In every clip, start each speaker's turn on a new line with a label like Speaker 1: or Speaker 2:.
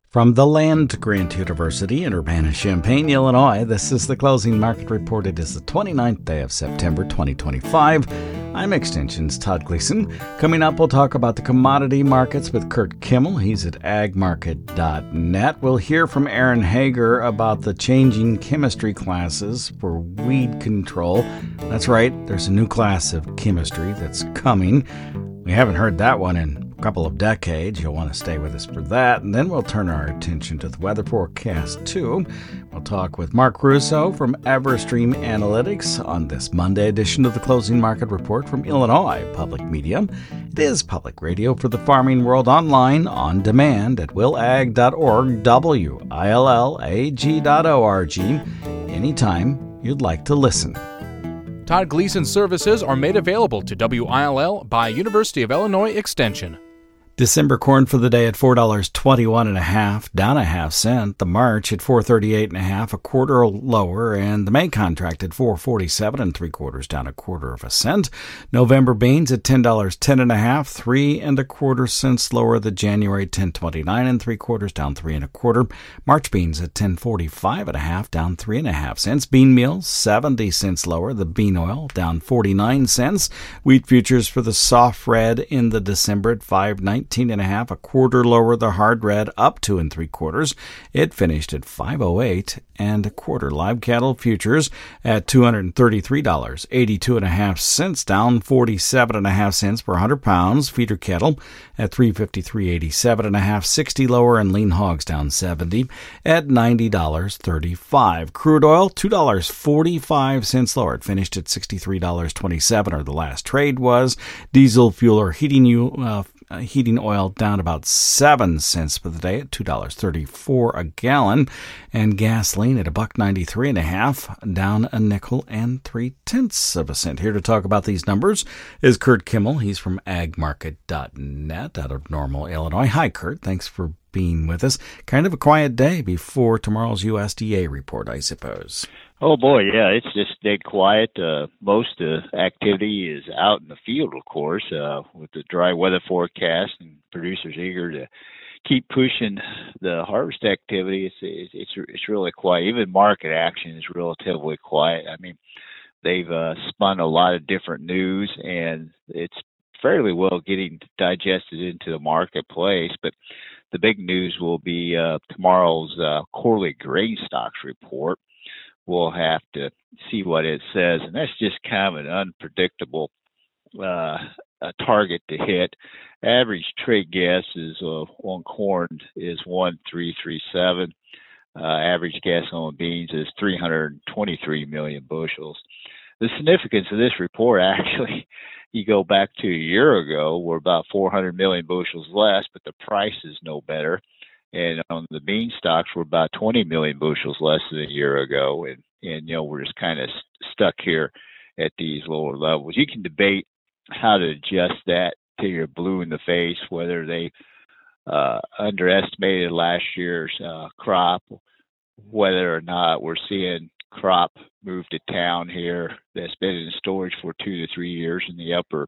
Speaker 1: From the land-grant University in Urbana-Champaign, Illinois, this is the Closing Market Report. It is the 29th day of September 2025. I'm Extension's Todd Gleason. Coming up, we'll talk about the commodity markets with Kurt Kimmel. He's at agmarket.net. We'll hear from Aaron Hager about the changing chemistry classes for weed control. That's right, there's a new class of chemistry that's coming. We haven't heard that one in couple of decades. You'll want to stay with us for that. And then we'll turn our attention to the weather forecast, too. We'll talk with Mark Russo from Everstream Analytics on this Monday edition of the Closing Market Report from Illinois Public Media. It is public radio for the farming world, online, on demand at willag.org, willag.org, anytime you'd like to listen.
Speaker 2: Todd Gleason services are made available to WILL by University of Illinois Extension.
Speaker 1: December corn for the day at $4.21.5, down a half cent. The March at $4.38.5, a quarter lower, and the May contract at $4.47 3/4, down a quarter of a cent. November beans at $10.10.5, 3 1/4 cents lower. The January 10.29 3/4, down 3 1/4. March beans at $10.45.5, down 3 1/2 cents. Bean meal 70 cents lower. The bean oil down 49 cents. Wheat futures for the soft red in the December at $5.19.5, a quarter lower. The hard red up 2 3/4. It finished at $5.08 1/4. Live cattle futures at $233.82.5, down 47.5 cents per 100 pounds. Feeder cattle at $353.87.5, 60 lower, and lean hogs down 70 at $90.35. Crude oil $2.45 lower. It finished at $63.27, or the last trade was. Diesel fuel or heating oil down about 7 cents for the day at $2.34 a gallon, and gasoline at $1.93.5, down a nickel and 3/10 cents. Here to talk about these numbers is Kurt Kimmel. He's from agmarket.net out of Normal, Illinois. Hi, Kurt. Thanks for being with us. Kind of a quiet day before tomorrow's USDA report, I suppose.
Speaker 3: Oh, boy, yeah, it's just dead quiet. Most activity is out in the field, of course, with the dry weather forecast and producers eager to keep pushing the harvest activity. It's really quiet. Even market action is relatively quiet. I mean, they've spun a lot of different news, and it's fairly well getting digested into the marketplace. But the big news will be tomorrow's quarterly grain stocks report. We'll have to see what it says, and that's just kind of an unpredictable target to hit. Average trade guess is on corn is 1,337. Average guess on beans is 323 million bushels. The significance of this report, actually, you go back to a year ago, we're about 400 million bushels less, but the price is no better. And on the bean stocks, we're about 20 million bushels less than a year ago. And we're just kind of stuck here at these lower levels. You can debate how to adjust that till you're blue in the face, whether they underestimated last year's crop, whether or not we're seeing crop move to town here that's been in storage for 2 to 3 years in the upper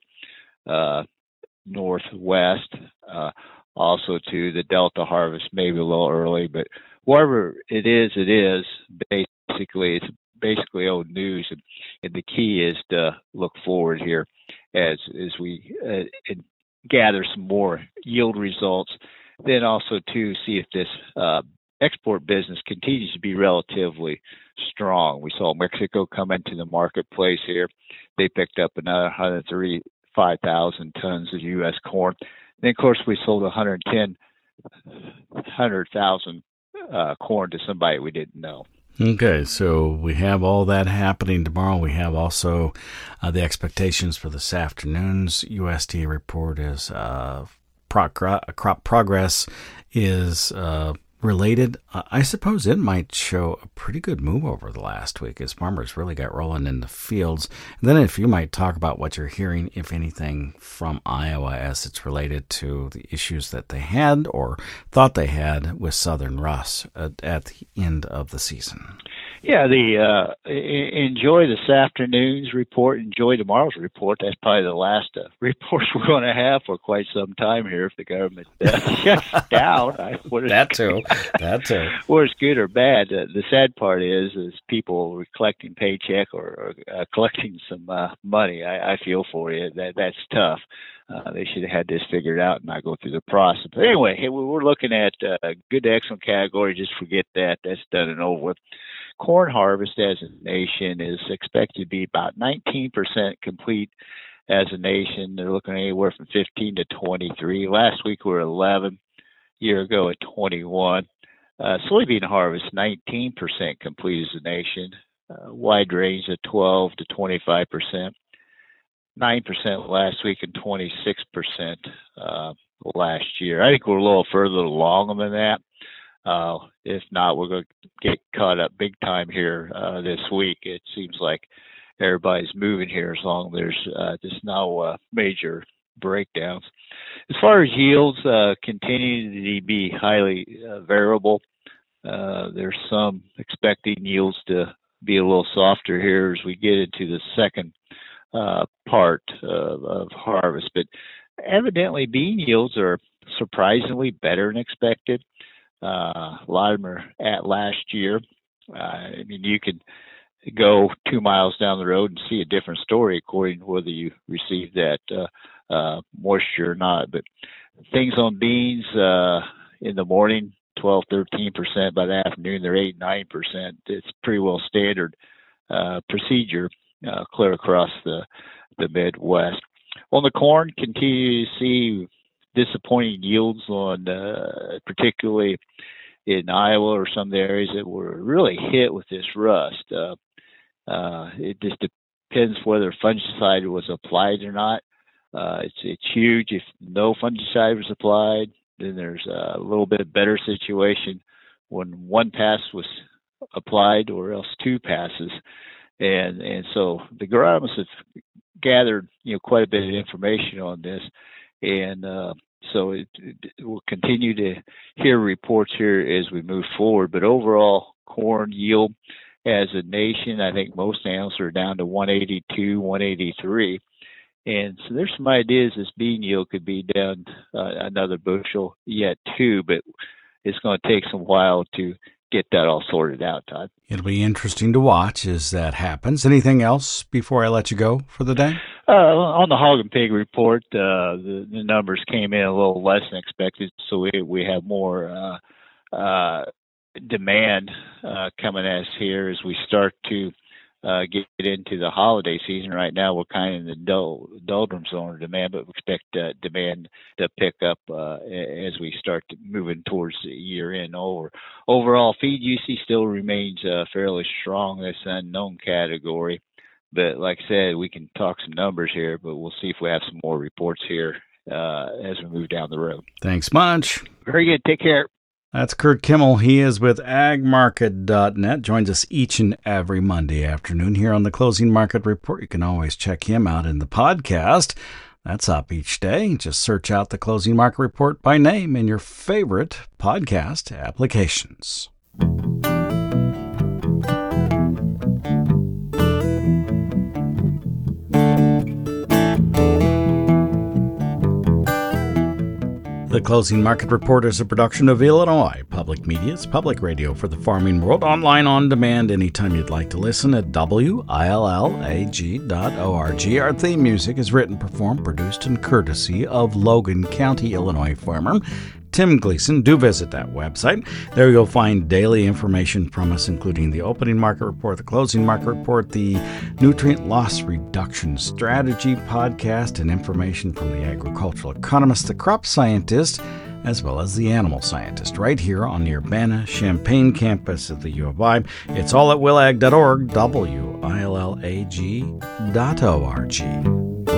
Speaker 3: northwest. Also, to the Delta harvest, maybe a little early, but whatever it is, basically, it's basically old news. And the key is to look forward here as we gather some more yield results. Then also to see if this export business continues to be relatively strong. We saw Mexico come into the marketplace here. They picked up another 135,000 tons of U.S. corn. Then, of course, we sold 100,000 corn to somebody we didn't know.
Speaker 1: Okay, so we have all that happening tomorrow. We have also the expectations for this afternoon's USDA report is crop progress is related. I suppose it might show a pretty good move over the last week as farmers really got rolling in the fields. And then if you might talk about what you're hearing, if anything, from Iowa as it's related to the issues that they had or thought they had with Southern Rust at the end of the season.
Speaker 3: Yeah, enjoy this afternoon's report. Enjoy tomorrow's report. That's probably the last reports we're going to have for quite some time here if the government shuts down.
Speaker 1: That too.
Speaker 3: Whether it's good or bad. The sad part is people collecting paycheck or collecting some money. I feel for you. That's tough. They should have had this figured out and not go through the process. But anyway, we're looking at good to excellent category. Just forget that. That's done and over with. Corn harvest as a nation is expected to be about 19% complete as a nation. They're looking anywhere from 15 to 23. Last week we were 11. A year ago at 21. Soybean harvest 19% complete as a nation. Wide range of 12 to 25%. 9% last week and 26% last year. I think we're a little further along than that. If not, we're going to get caught up big time here this week. It seems like everybody's moving here as long as there's just no major breakdowns. As far as yields, continue to be highly variable. There's some expecting yields to be a little softer here as we get into the second part of harvest, but evidently bean yields are surprisingly better than expected. A lot of them are at last year. I mean, you could go 2 miles down the road and see a different story according to whether you receive that moisture or not. But things on beans in the morning, 12, 13%. By the afternoon, they're 8, 9%. It's pretty well standard procedure clear across the Midwest. On the corn, continue to see disappointing yields on, particularly in Iowa or some of the areas that were really hit with this rust. It just depends whether fungicide was applied or not. It's huge. If no fungicide was applied, then there's a little bit better situation when one pass was applied or else 2 passes. And so the agronomists have gathered, quite a bit of information on this. And so we'll continue to hear reports here as we move forward. But overall, corn yield as a nation, I think most analysts are down to 182, 183. And so there's some ideas this bean yield could be down another bushel yet too, but it's going to take some while to get that all sorted out, Todd.
Speaker 1: It'll be interesting to watch as that happens. Anything else before I let you go for the day?
Speaker 3: On the hog and pig report, the numbers came in a little less than expected, so we have more demand coming at us here as we start to get into the holiday season. Right now, we're kind of in the doldrums on demand, but we expect demand to pick up as we start moving towards the year end. Overall, feed usage still remains fairly strong. That's an unknown category. But like I said, we can talk some numbers here, but we'll see if we have some more reports here as we move down the road.
Speaker 1: Thanks much.
Speaker 3: Very good. Take care.
Speaker 1: That's Kurt Kimmel. He is with agmarket.net. Joins us each and every Monday afternoon here on the Closing Market Report. You can always check him out in the podcast. That's up each day. Just search out the Closing Market Report by name in your favorite podcast applications. The Closing Market Report is a production of Illinois Public Media's public radio for the farming world, online on demand anytime you'd like to listen at willag.org. Our theme music is written, performed, produced, and courtesy of Logan County, Illinois farmer Tim Gleason. Do visit that website. There you'll find daily information from us, including the opening market report, the closing market report, the nutrient loss reduction strategy podcast, and information from the agricultural economist, the crop scientist, as well as the animal scientist, right here on the Urbana-Champaign campus of the U of I. It's all at willag.org, willag.org.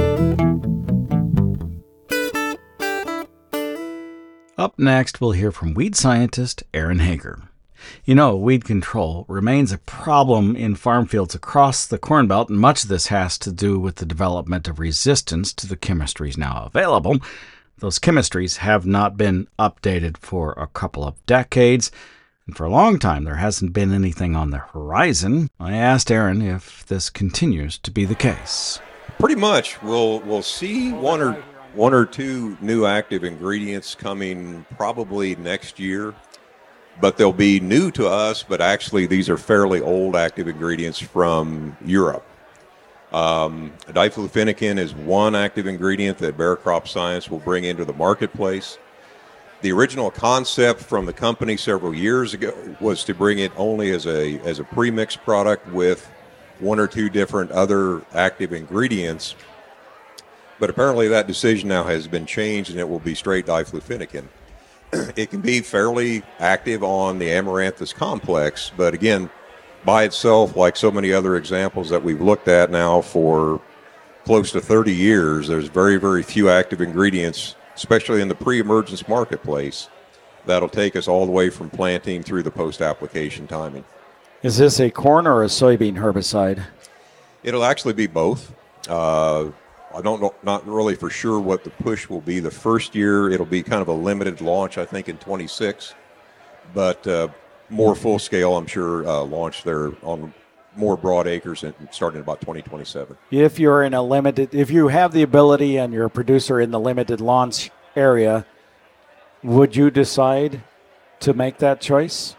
Speaker 1: Up next, we'll hear from weed scientist Aaron Hager. Weed control remains a problem in farm fields across the Corn Belt, and much of this has to do with the development of resistance to the chemistries now available. Those chemistries have not been updated for a couple of decades. And for a long time, there hasn't been anything on the horizon. I asked Aaron if this continues to be the case.
Speaker 4: Pretty much. We'll see one or two new active ingredients coming probably next year, but they'll be new to us, but actually these are fairly old active ingredients from Europe. Diflufenacan is one active ingredient that Bayer Crop Science will bring into the marketplace. The original concept from the company several years ago was to bring it only as a premix product with one or two different other active ingredients. But apparently that decision now has been changed, and it will be straight diflufenacan. It can be fairly active on the Amaranthus complex, but again, by itself, like so many other examples that we've looked at now for close to 30 years, there's very, very few active ingredients, especially in the pre-emergence marketplace, that'll take us all the way from planting through the post-application timing.
Speaker 5: Is this a corn or a soybean herbicide?
Speaker 4: It'll actually be both. I don't know, not really for sure what the push will be the first year. It'll be kind of a limited launch, I think, in 26, but more full scale, I'm sure, launch there on more broad acres and starting about 2027.
Speaker 5: If you have the ability and you're a producer in the limited launch area, would you decide to make that choice?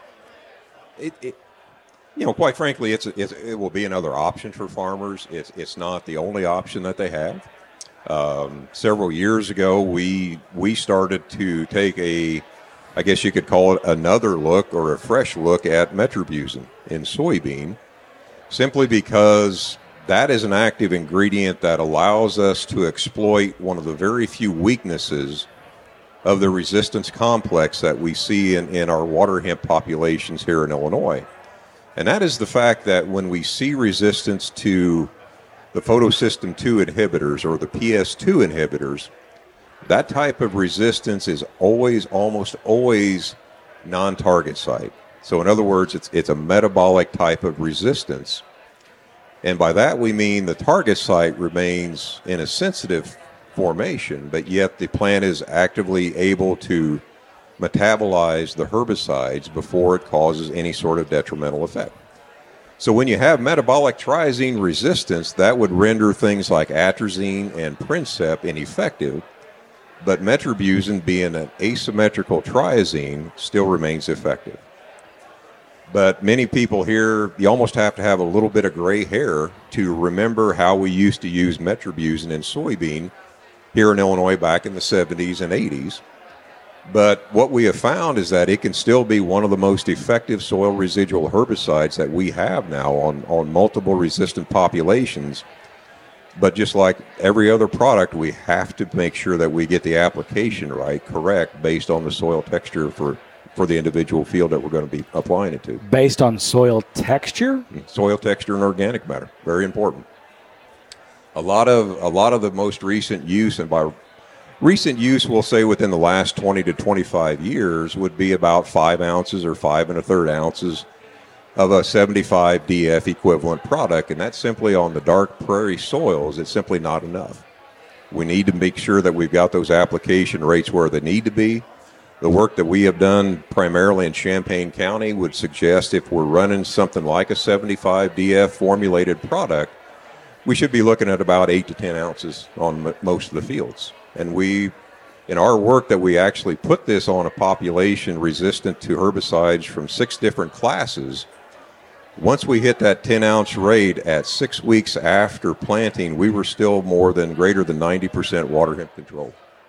Speaker 4: Quite frankly, it will be another option for farmers. It's not the only option that they have. Several years ago, we started to take I guess you could call it another look or a fresh look at metribuzin in soybean, simply because that is an active ingredient that allows us to exploit one of the very few weaknesses of the resistance complex that we see in our water hemp populations here in Illinois. And that is the fact that when we see resistance to the photosystem 2 inhibitors or the PS2 inhibitors, that type of resistance is almost always non-target site. So in other words, it's a metabolic type of resistance. And by that we mean the target site remains in a sensitive formation, but yet the plant is actively able to metabolize the herbicides before it causes any sort of detrimental effect. So when you have metabolic triazine resistance, that would render things like atrazine and Princep ineffective, but metribuzin, being an asymmetrical triazine, still remains effective. But many people here, you almost have to have a little bit of gray hair to remember how we used to use metribuzin in soybean here in Illinois back in the 70s and 80s. But what we have found is that it can still be one of the most effective soil residual herbicides that we have now on multiple resistant populations. But just like every other product, we have to make sure that we get the application correct, based on the soil texture for the individual field that we're going to be applying it to.
Speaker 5: Based on soil texture?
Speaker 4: Soil texture and organic matter, very important. A lot of the most recent use, and by recent use, we'll say within the last 20 to 25 years, would be about 5 ounces or 5 1/3 ounces of a 75 DF equivalent product, and that's simply on the dark prairie soils. It's simply not enough. We need to make sure that we've got those application rates where they need to be. The work that we have done primarily in Champaign County would suggest if we're running something like a 75 DF formulated product, we should be looking at about 8 to 10 ounces on most of the fields. And in our work, that we actually put this on a population resistant to herbicides from 6 different classes. Once we hit that 10-ounce rate at 6 weeks after planting, we were still greater than 90% water hemp control.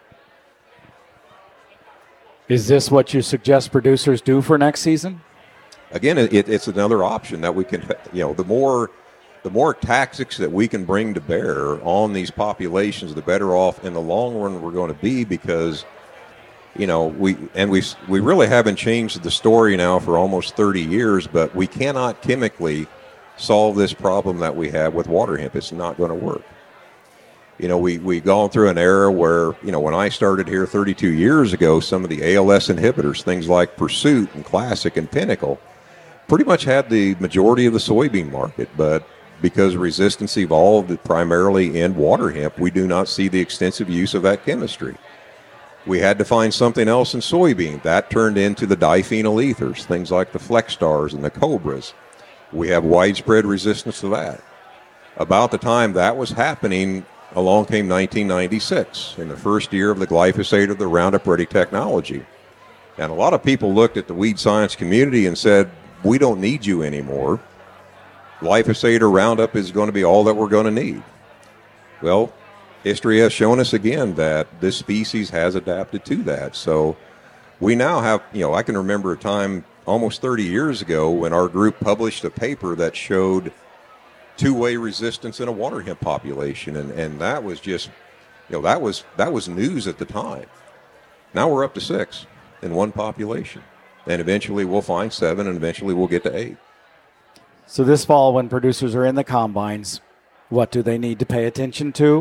Speaker 5: Is this what you suggest producers do for next season?
Speaker 4: Again, it's another option that we can, the more tactics that we can bring to bear on these populations, the better off in the long run we're going to be, because, we really haven't changed the story now for almost 30 years, but we cannot chemically solve this problem that we have with water hemp. It's not going to work. We've gone through an era where, when I started here 32 years ago, some of the ALS inhibitors, things like Pursuit and Classic and Pinnacle, pretty much had the majority of the soybean market, but because resistance evolved primarily in water hemp, we do not see the extensive use of that chemistry. We had to find something else in soybean. That turned into the diphenyl ethers, things like the Flex Stars and the Cobras. We have widespread resistance to that. About the time that was happening, along came 1996, in the first year of the glyphosate or the Roundup Ready technology. And a lot of people looked at the weed science community and said, we don't need you anymore. Glyphosate or Roundup is going to be all that we're going to need. Well, history has shown us again that this species has adapted to that. So we now have, I can remember a time almost 30 years ago when our group published a paper that showed two-way resistance in a water hemp population. And that was just, that was news at the time. Now we're up to 6 in one population. And eventually we'll find 7, and eventually we'll get to 8.
Speaker 5: So this fall, when producers are in the combines, what do they need to pay attention to?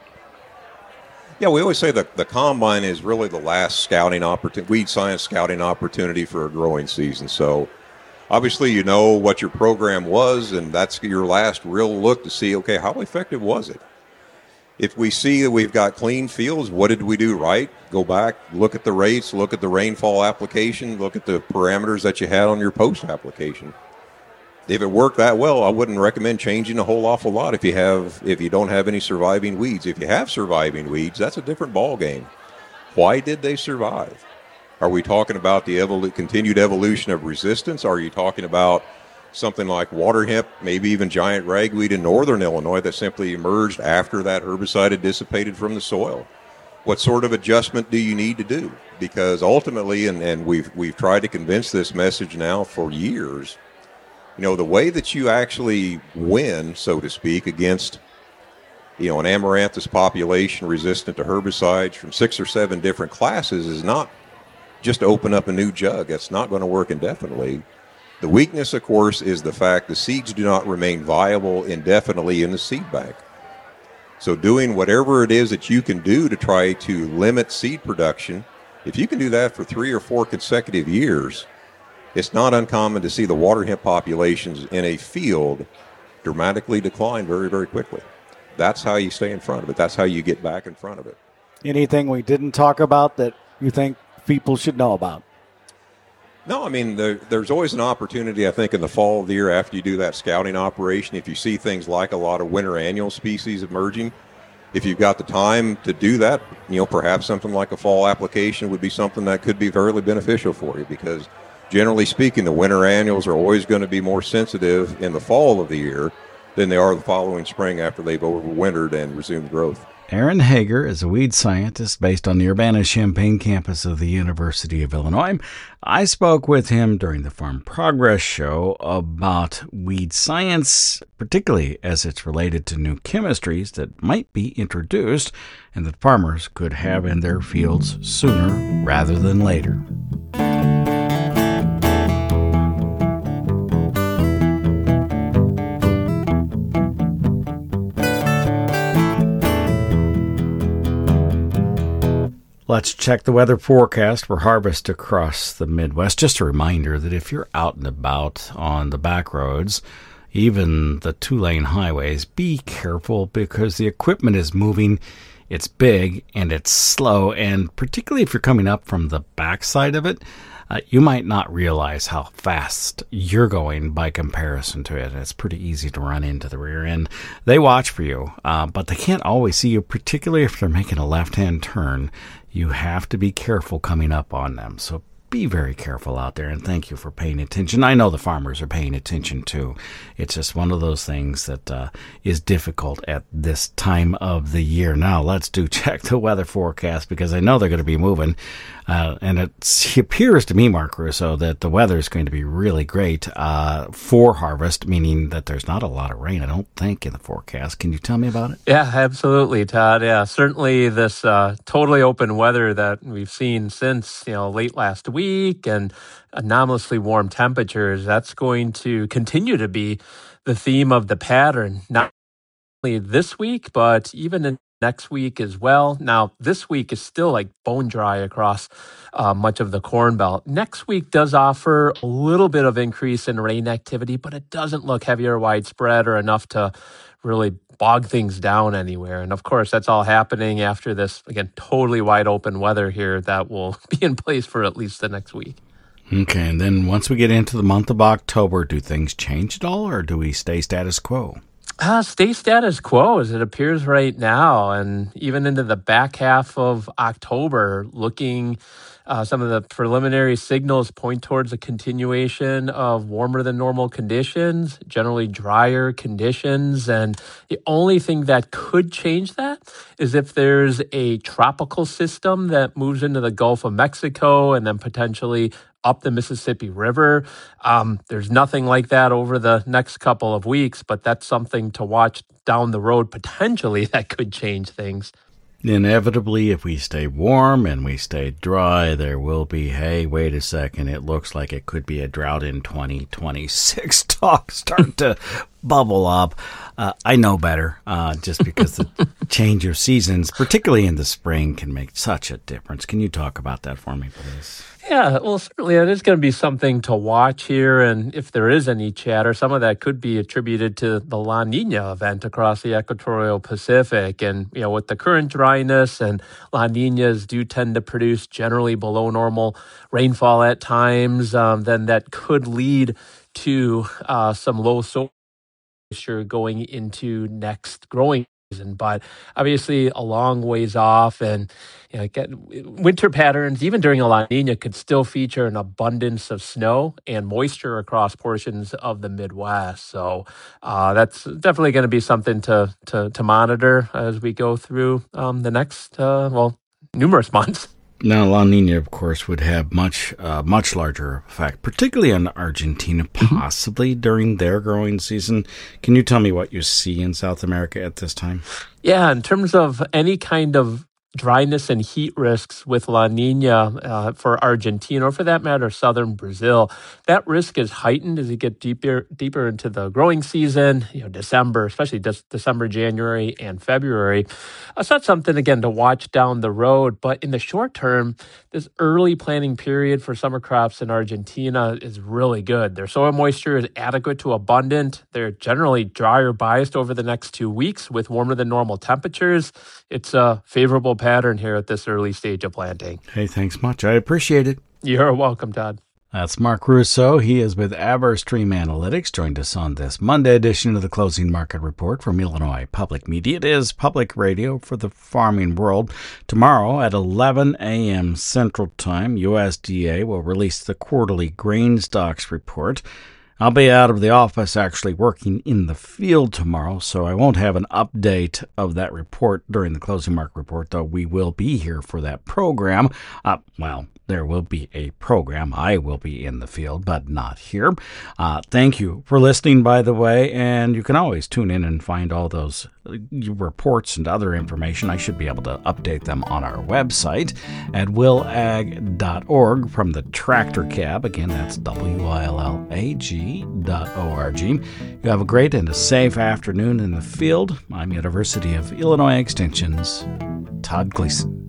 Speaker 4: Yeah, we always say that the combine is really the last scouting opportunity, weed science scouting opportunity for a growing season. So obviously you know what your program was, and that's your last real look to see, okay, how effective was it? If we see that we've got clean fields, what did we do right? Go back, look at the rates, look at the rainfall application, look at the parameters that you had on your post application. If it worked that well, I wouldn't recommend changing a whole awful lot if you don't have any surviving weeds. If you have surviving weeds, that's a different ball game. Why did they survive? Are we talking about the continued evolution of resistance? Are you talking about something like water hemp, maybe even giant ragweed in northern Illinois that simply emerged after that herbicide had dissipated from the soil? What sort of adjustment do you need to do? Because ultimately, and we've tried to convince this message now for years, the way that you actually win, so to speak, against an amaranthus population resistant to herbicides from 6 or 7 different classes is not just open up a new jug. That's not going to work indefinitely. The weakness, of course, is the fact the seeds do not remain viable indefinitely in the seed bank. So doing whatever it is that you can do to try to limit seed production, if you can do that for 3 or 4 consecutive years, it's not uncommon to see the water hemp populations in a field dramatically decline very, very quickly. That's how you stay in front of it. That's how you get back in front of it.
Speaker 5: Anything we didn't talk about that you think people should know about?
Speaker 4: No, I mean, there's always an opportunity, I think, in the fall of the year after you do that scouting operation, if you see things like a lot of winter annual species emerging, if you've got the time to do that, perhaps something like a fall application would be something that could be very beneficial for you, because generally speaking, the winter annuals are always going to be more sensitive in the fall of the year than they are the following spring after they've overwintered and resumed growth.
Speaker 1: Aaron Hager is a weed scientist based on the Urbana-Champaign campus of the University of Illinois. I spoke with him during the Farm Progress Show about weed science, particularly as it's related to new chemistries that might be introduced and that farmers could have in their fields sooner rather than later. Let's check the weather forecast for harvest across the Midwest. Just a reminder that if you're out and about on the back roads, even the 2-lane highways, be careful because the equipment is moving. It's big and it's slow, and particularly if you're coming up from the backside of it, you might not realize how fast you're going by comparison to it. It's pretty easy to run into the rear end. They watch for you, but they can't always see you, particularly if they're making a left-hand turn. You have to be careful coming up on them. So be very careful out there, and thank you for paying attention. I know the farmers are paying attention too. It's just one of those things that is difficult at this time of the year. Now let's check the weather forecast, because I know they're going to be moving. And it appears to me, Mark Russo, that the weather is going to be really great for harvest, meaning that there's not a lot of rain, I don't think, in the forecast. Can you tell me about it?
Speaker 6: Yeah, absolutely, Todd. Yeah, certainly this totally open weather that we've seen since late last week and anomalously warm temperatures, that's going to continue to be the theme of the pattern, not only this week, but even in next week as well. Now, this week is still like bone dry across much of the Corn Belt. Next week does offer a little bit of increase in rain activity, but it doesn't look heavy or widespread or enough to really bog things down anywhere. And of course, that's all happening after this, again, totally wide open weather here that will be in place for at least the next week.
Speaker 1: Okay, and then once we get into the month of October, do things change at all, or do we stay status quo?
Speaker 6: Stay status quo as it appears right now, and even into the back half of October, looking some of the preliminary signals point towards a continuation of warmer than normal conditions, generally drier conditions. And the only thing that could change that is if there's a tropical system that moves into the Gulf of Mexico and then potentially up the Mississippi River. There's nothing like that over the next couple of weeks, but that's something to watch down the road potentially that could change things.
Speaker 1: Inevitably, if we stay warm and we stay dry, there will be, hey, wait a second, it looks like it could be a drought in 2026 talk start to bubble up. I know better, just because the change of seasons, particularly in the spring, can make such a difference. Can you talk about that for me, please?
Speaker 6: Yeah, well, certainly it is going to be something to watch here. And if there is any chatter, some of that could be attributed to the La Nina event across the equatorial Pacific. And, with the current dryness, and La Ninas do tend to produce generally below normal rainfall at times, then that could lead to some low soil moisture going into next growing season. But obviously a long ways off, and winter patterns, even during a La Nina, could still feature an abundance of snow and moisture across portions of the Midwest. So that's definitely going to be something to monitor as we go through the next, numerous months.
Speaker 1: Now, La Nina, of course, would have much larger effect, particularly on Argentina, possibly during their growing season. Can you tell me what you see in South America at this time?
Speaker 6: Yeah, in terms of any kind of dryness and heat risks with La Nina for Argentina, or for that matter, southern Brazil, that risk is heightened as you get deeper into the growing season, December, especially December, January, and February. So that's something, again, to watch down the road. But in the short term, this early planting period for summer crops in Argentina is really good. Their soil moisture is adequate to abundant. They're generally drier biased over the next 2 weeks with warmer than normal temperatures. It's a favorable pattern here at this early stage of planting.
Speaker 1: Hey, thanks much. I appreciate it.
Speaker 6: You're welcome, Todd.
Speaker 1: That's Mark Russo. He is with AverStream Analytics. Joined us on this Monday edition of the Closing Market Report from Illinois Public Media. It is public radio for the farming world. Tomorrow at 11 a.m. Central Time, USDA will release the quarterly grain stocks report. I'll be out of the office actually working in the field tomorrow, so I won't have an update of that report during the Closing Market Report, though we will be here for that program. There will be a program. I will be in the field, but not here. Thank you for listening, by the way, and you can always tune in and find all those reports and other information. I should be able to update them on our website at willag.org from the Tractor Cab. Again, that's willag.org. You have a great and a safe afternoon in the field. I'm University of Illinois Extension's Todd Gleason.